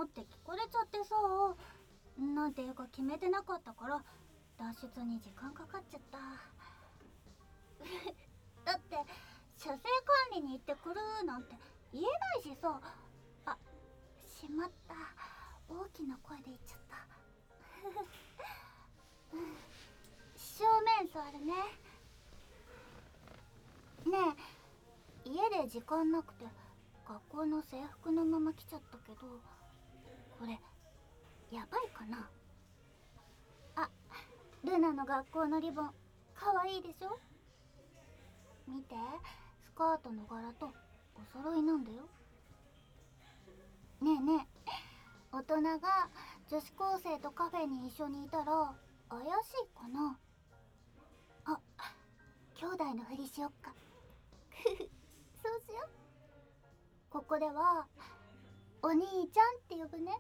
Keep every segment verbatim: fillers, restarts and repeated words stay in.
ーって聞こえちゃってさ、なんていうか決めてなかったから脱出に時間かかっちゃった。だって車線管理に行ってくるなんて言えないしさ。あ、しまった、大きな声で言っちゃった。正面座るね。ねえ、家で時間なくて学校の制服のまま来ちゃったけど、これやばいかな。あ、ルナの学校のリボンかわいいでしょ。見て、スカートの柄とお揃いなんだよ。ねえねえ、大人が女子高生とカフェに一緒にいたら怪しいかな。あ、兄弟のふりしよっか。そうしよう。ここではお兄ちゃんって呼ぶね。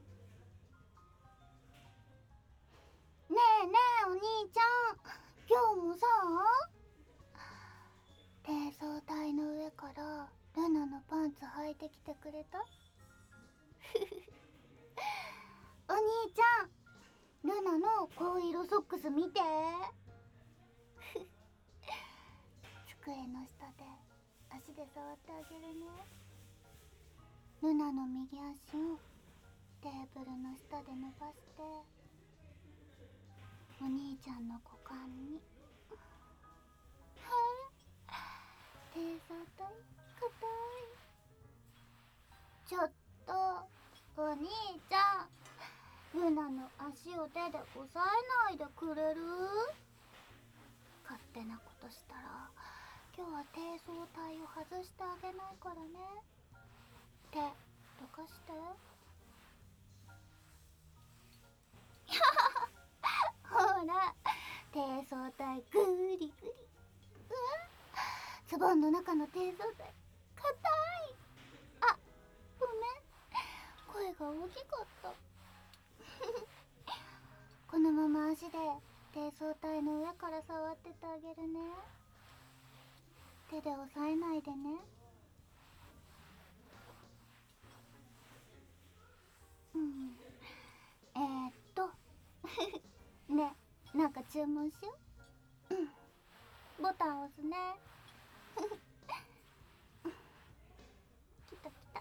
ねえねえ、お兄ちゃん、今日もさ、低層体の上からルナのパンツ履いてきてくれた？お兄ちゃん、ルナの紺色ソックス見て。机の下で足で触ってあげるね。ルナの右足をテーブルの下で伸ばして、お兄ちゃんの股間に。低層体硬い。ちょっとお兄ちゃん、ルナの足を手で押さえないでくれる？勝手なことしたら今日は低層体を外してあげないからね。手どかして。ほら、低層体グリグリ。うわ、ズボンの中の低層体硬い。あ、ごめん、声が大きかった。このまま足で低層体の上から触っててあげるね。手で押さえないでね。うん、えー、っとね、なんか注文しよう。うん、ボタン押すね。来た来た。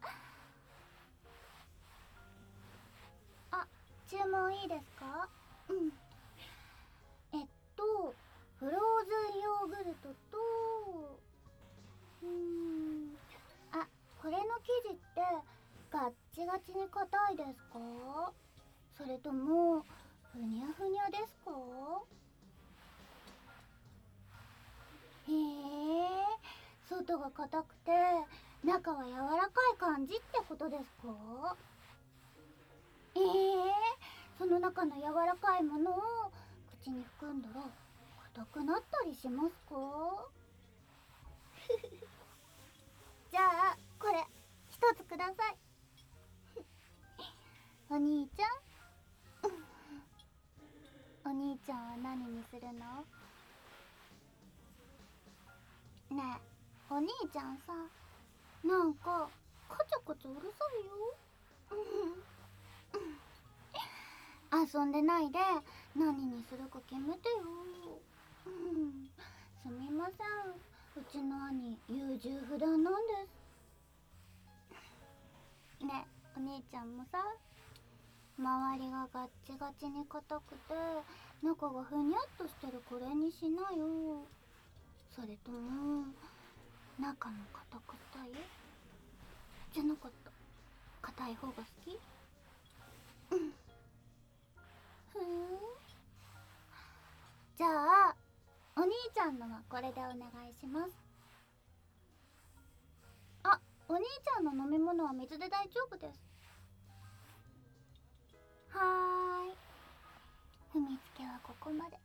あ、注文いいですか？うん。えっとフローズンヨーグルトと、うーん、あ、これの生地ってガッチガチに硬いですか？それともふにゃふにゃですか？へえ、外が硬くて中は柔らかい感じってことですか？えー、その中の柔らかいものを口に含んだら硬くなったりしますか？じゃあこれ一つください。お兄ちゃん。お兄ちゃんは何にするの？ねえ、お兄ちゃんさ、なんかカチャカチャうるさいよ。遊んでないで何にするか決めてよ。うん、すみません、うちの兄優柔不断なんです。ねえ、お兄ちゃんもさ、周りがガッチガチに硬くて中がふにゃっとしてるこれにしなよ。それとも中の硬くたいじゃなかった、硬い方が好き？うん、ふーん、じゃあお兄ちゃんのはこれでお願いします。あ、お兄ちゃんの飲み物は水で大丈夫です。はーい、踏みつけはここまで。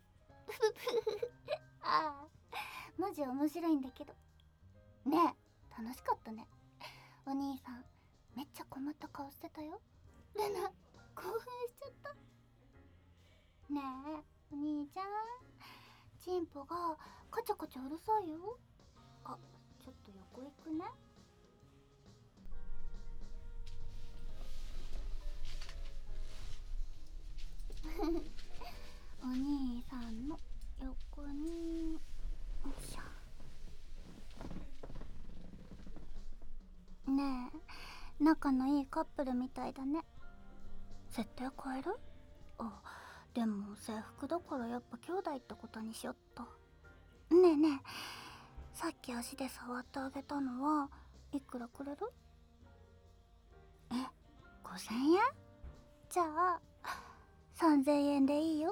ああ、マジ面白いんだけど。ねえ、楽しかったね。お兄さんめっちゃ困った顔してたよ。ルナ興奮しちゃった。ねえお兄ちゃん、チンポがカチャカチャうるさいよ。あ、ちょっと横行くね。 仲のいいカップルみたいだね。設定変える？あ、でも制服だからやっぱ兄弟ってことにしよっと。ねえねえ、さっき足で触ってあげたのはいくらくれる？え、ごせんえん？じゃあさんぜんえんでいいよ。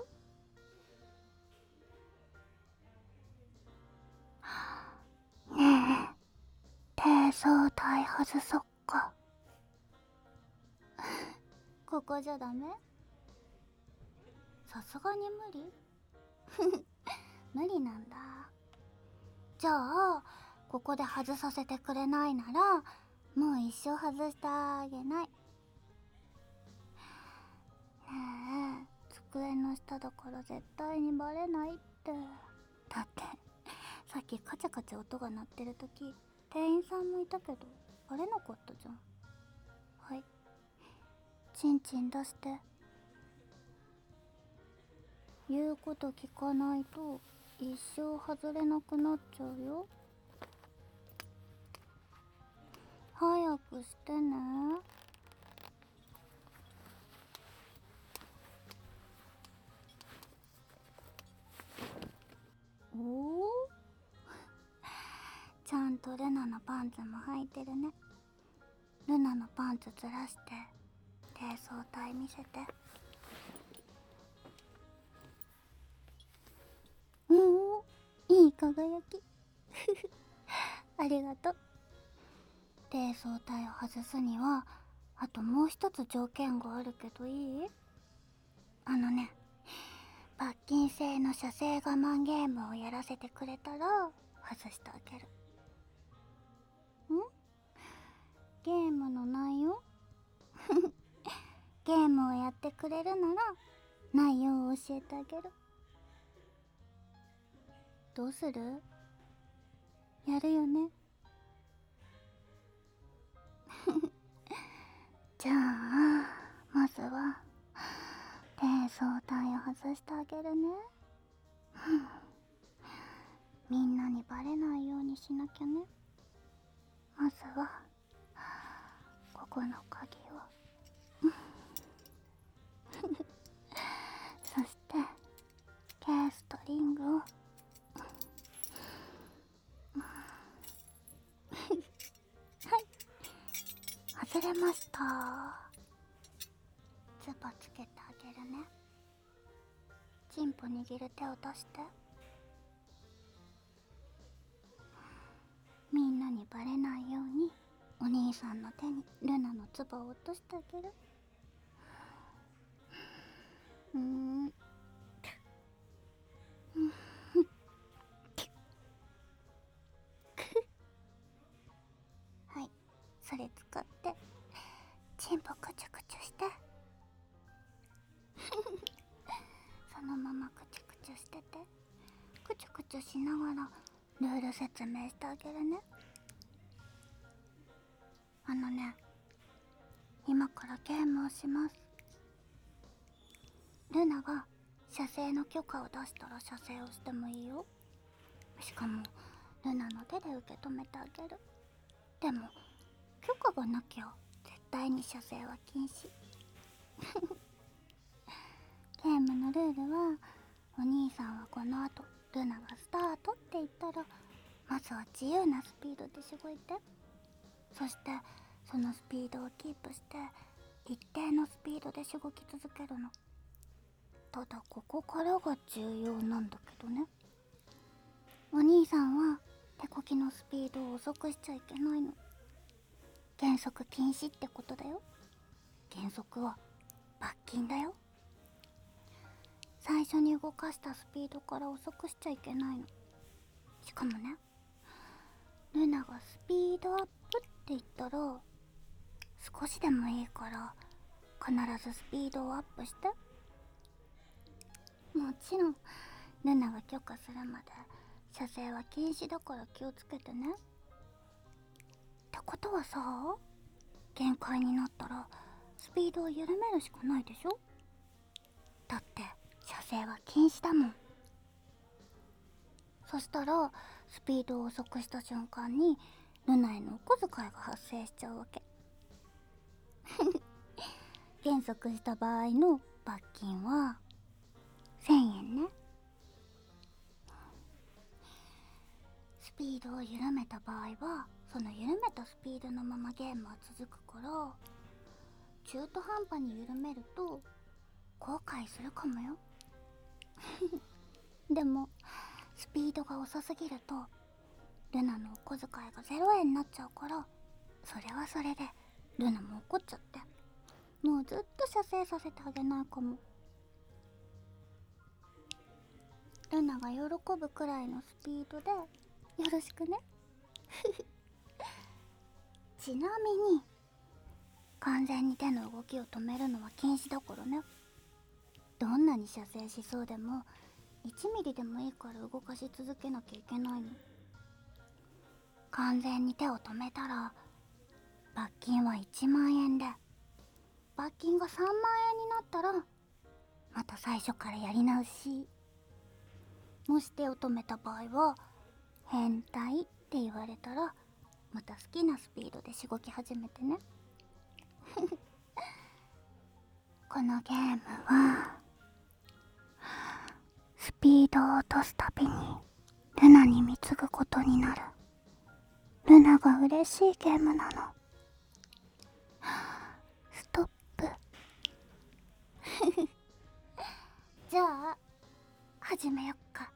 ねえ、低層体外そっか。ここじゃダメ？さすがに無理？無理なんだ。じゃあここで外させてくれないならもう一生外してあげない。ねえ、机の下だから絶対にバレないって。だってさっきカチャカチャ音が鳴ってる時店員さんもいたけどバレなかったじゃん。はい、チンチン出して。言うこと聞かないと一生外れなくなっちゃうよ。早くしてね。おおちゃんとルナのパンツも履いてるね。ルナのパンツずらして低層体見せて。おお、いい輝き。ありがとう。低層体を外すにはあともう一つ条件があるけどいい？あのね、罰金制の射精我慢ゲームをやらせてくれたら外してあげる。ん？ゲームの内容？ゲームをやってくれるなら内容を教えてあげる。どうする？やるよね？じゃあまずは低層体を外してあげるね。みんなにバレないようにしなきゃね。まずはここの鍵をそしてケースとリングをはい、外れました。ツバつけてあげるね。チンポ握る手を出して。みんなにバレないようにお兄さんの手にルナのツバを落としてあげる。うーんはい、それ使ってチンポクチュクチュしてそのままクチュクチュしてて、クチュクチュしながらルール説明してあげるね。あのね、今からゲームをします。ルナが射精の許可を出したら射精をしてもいいよ。しかもルナの手で受け止めてあげる。でも許可がなきゃ絶対に射精は禁止。ゲームのルールは、お兄さんはこの後ルナがスタートって言ったらまずは自由なスピードでしごいて、そしてそのスピードをキープして一定のスピードでしごき続けるの。ただここからが重要なんだけどね。お兄さんは手こきのスピードを遅くしちゃいけないの。減速禁止ってことだよ。減速は罰金だよ。最初に動かしたスピードから遅くしちゃいけないの。しかもね、ルナがスピードアップって言ったら少しでもいいから必ずスピードをアップして。もちろんルナが許可するまで射精は禁止だから気をつけてね。ってことはさ、限界になったらスピードを緩めるしかないでしょ。だって射精は禁止だもん。そしたらスピードを遅くした瞬間にルナへのお小遣いが発生しちゃうわけ。 減速した場合の罰金はせんえんね。スピードを緩めた場合はその緩めたスピードのままゲームは続くから、中途半端に緩めると後悔するかもよ。でもスピードが遅すぎるとルナのお小遣いがゼロえんになっちゃうから、それはそれでルナも怒っちゃって、もうずっと射精させてあげないかも。ルナが喜ぶくらいのスピードでよろしくね。ちなみに完全に手の動きを止めるのは禁止だからね。どんなに射精しそうでもいちミリでもいいから動かし続けなきゃいけないの。完全に手を止めたら罰金はいちまんえんで、罰金がさんまんえんになったらまた最初からやり直し。もし手を止めた場合は変態って言われたらまた好きなスピードでしごき始めてね。このゲームはスピードを落とすたびにルナに貢ぐことになる。ルナが嬉しいゲームなの。ストップ。じゃあ始めよっか。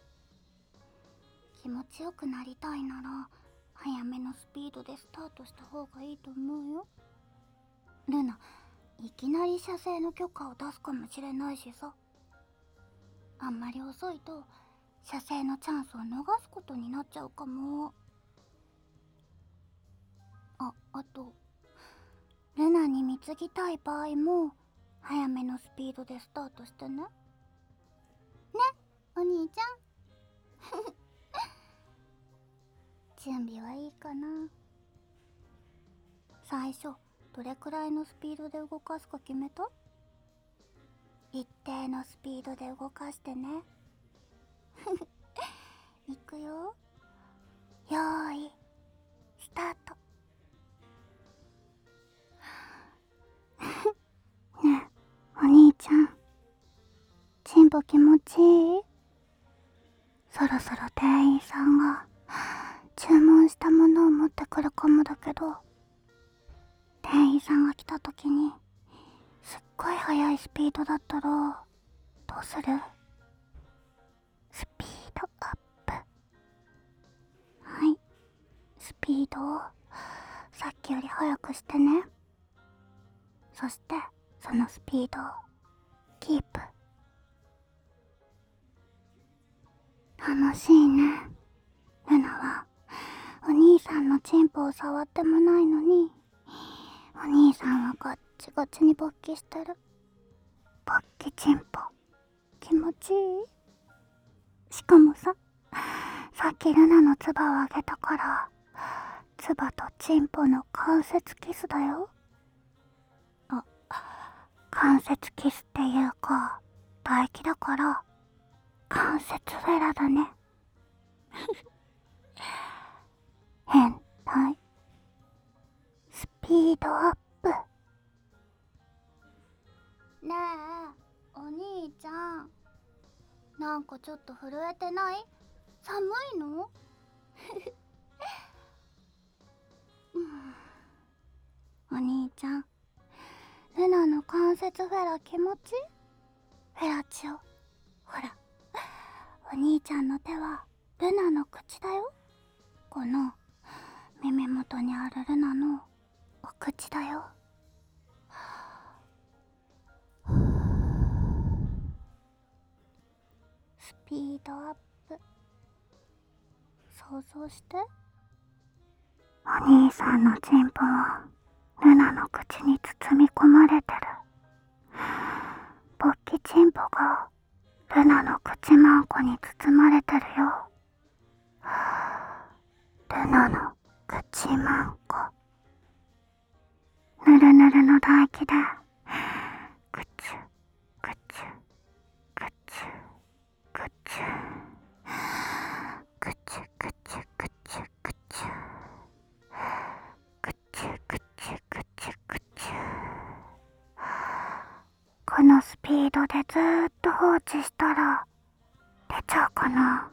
気持ちよくなりたいなら早めのスピードでスタートした方がいいと思うよ。ルナいきなり射精の許可を出すかもしれないしさ。あんまり遅いと射精のチャンスを逃すことになっちゃうかも。あ、あとルナに貢ぎたい場合も早めのスピードでスタートしてね。ね、お兄ちゃん。準備はいいかな。最初どれくらいのスピードで動かすか決めた？一定のスピードで動かしてね。いくよ。よーいスタート。ねえお兄ちゃん、チンポ気持ちいい？そろそろ店員さんが注文したものを持ってくるかもだけど、店員さんが来た時にすっごい速いスピードだったらどうする？スピードアップ。はい、スピードをさっきより速くしてね。そしてそのスピードをキープ。楽しいね。ルナはお兄さんのチンポを触ってもないのに、お兄さんはガッチガチに勃起してる。勃起チンポ気持ちいい？しかもさ、さっきルナのツバをあげたから、ツバとチンポの関節キスだよ。あ、関節キスっていうか唾液だから関節フェラだね。変態。スピードアップ。ねえお兄ちゃん、なんかちょっと震えてない？寒いの？お兄ちゃん、ルナの関節フェラ気持ち？フェラチオ、ほらお兄ちゃんの手はルナの口だよ。この耳元にあるルナのお口だよ。スピードアップ。想像して。お兄さんのチンポはルナの口に包み込まれてる。勃起チンポがルナの口マンコに包まれてるよ。ルナの口マンコ。ぬるぬるの唾液でぐちゅぐちゅぐちゅぐちゅぐちゅぐちゅぐちゅぐちゅぐちゅぐちゅぐちゅぐちゅードでずーっと放置したら出ちゃうかな。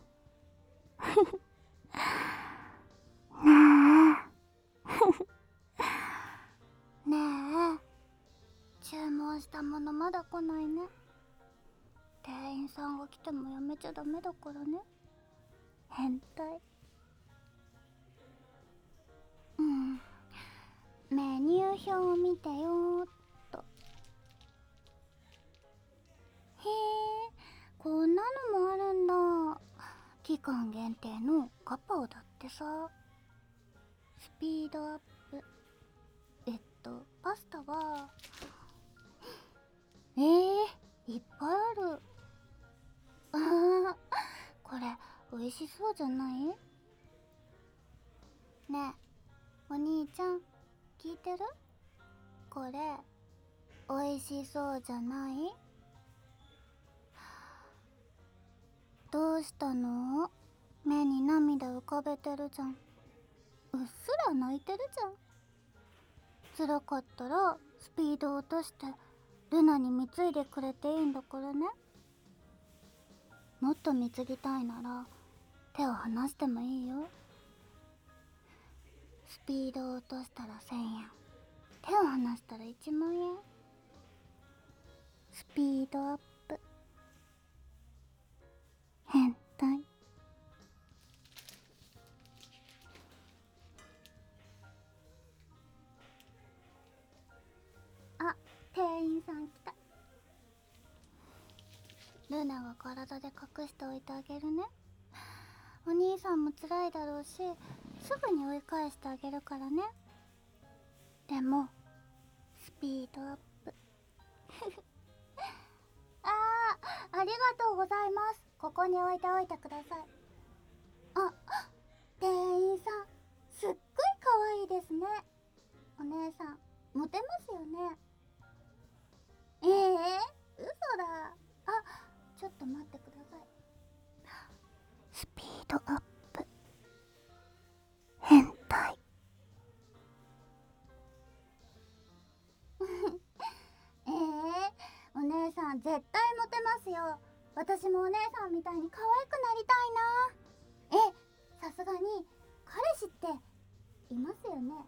ねえねえ、注文したものまだ来ないね。店員さんが来てもやめちゃダメだからね。変態。うん、メニュー表を見てよーっと。へえ、こんなのもあるんだ。期間限定のガパオだってさ。スピードアップ。えっとパスタはえー、いっぱいある。あー、これ美味しそうじゃない？ねえお兄ちゃん、聞いてる？これ美味しそうじゃない？どうしたの？目に涙浮かべてるじゃん。うっすら泣いてるじゃん。辛かったらスピード落としてルナに貢いでくれていいんだからね。もっと貢ぎたいなら手を離してもいいよ。スピードを落としたらせんえん、手を離したらいちまんえん。スピードアップ。変態。あ、店員さん来た。ルナが体で隠しておいてあげるね。お兄さんも辛いだろうし、すぐに追い返してあげるからね。でもスピードアップ。あー、ありがとうございます。ここに置いておいてください。あ、店員さんすっごい可愛いですね。お姉さんモテますよね。ええー、嘘だ。あ、ちょっと待ってください。スピードアップ。変態。ええー、お姉さん絶対モテますよ。私もお姉さんみたいに可愛くなりたいな。え、さすがに彼氏っていますよね？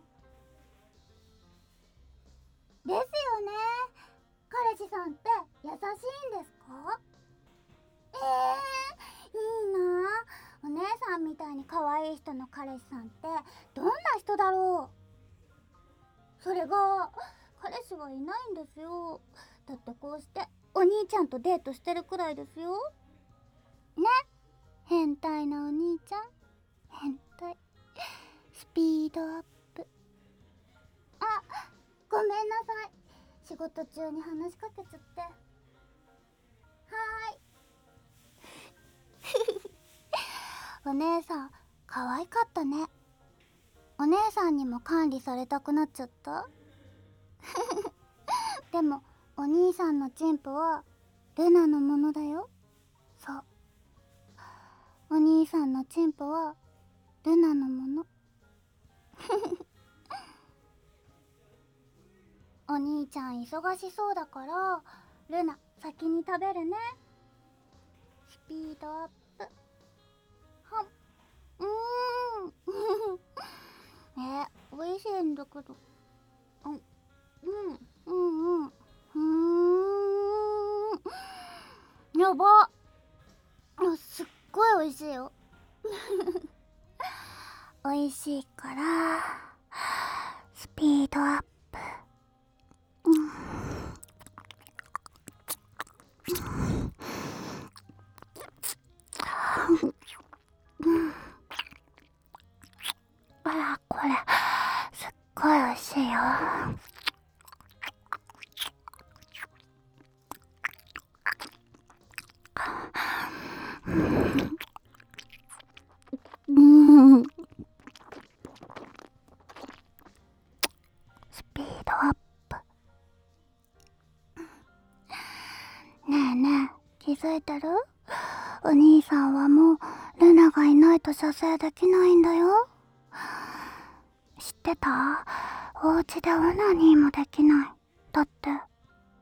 ですよね。彼氏さんって優しいんですか？えー、いいなあ。お姉さんみたいに可愛い人の彼氏さんってどんな人だろう。それが彼氏はいないんですよ。だってこうしてお兄ちゃんとデートしてるくらいですよね。変態なお兄ちゃん。変態。スピードアップ。あ、ごめんなさい。仕事中に話しかけちゃって。はーい。お姉さん可愛かったね。お姉さんにも管理されたくなっちゃった。でもお兄さんのチンポはルナのものだよ。そう、お兄さんのチンポはルナのもの。お兄ちゃん忙しそうだからルナ先に食べるね。スピードアップ。はん、うーん。え、美味しいんだけど。うん、うんうんうん。うーん、やば。すっごい美味しいよ。美味しいからスピードアップ。うん、あら、これすっごい美味しいよ。うん、スピードアップ。ねえねえ、気づいてる？お兄さんはもうルナがいないと射精できないんだよ。知ってた？お家でオナニーもできない。だって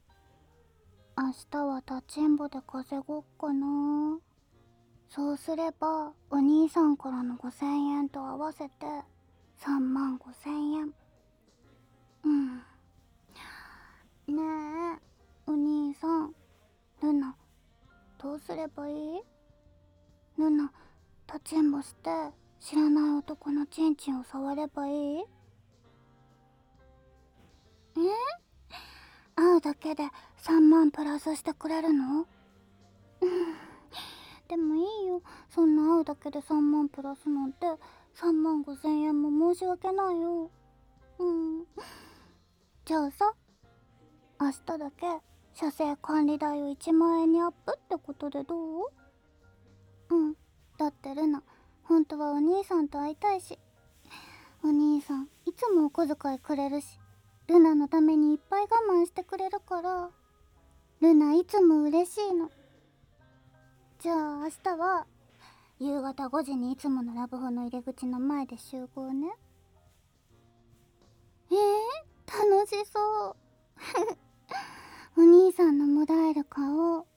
明日は立ちんぼで稼ごっかな。そうすればお兄さんからのごせんえんと合わせてさんまんごせんえん。うんねえお兄さん、ルナどうすればいい？ルナ立ちんぼして知らない男のチンチンを触ればいい？え？会うだけでさんまんプラスしてくれるの？でもいいよ、そんな会うだけでさんまんプラスなんてさんまんごせんえんも申し訳ないよ。うんじゃあさ、明日だけ車政管理代をいちまんえんにアップってことでどう？うんだってルナ本当はお兄さんと会いたいし、お兄さんいつもお小遣いくれるし、ルナのためにいっぱい我慢してくれるから、ルナいつも嬉しいの。じゃあ明日は夕方ごじにいつものラブホの入り口の前で集合ね。えー、楽しそうお兄さんのもだえる顔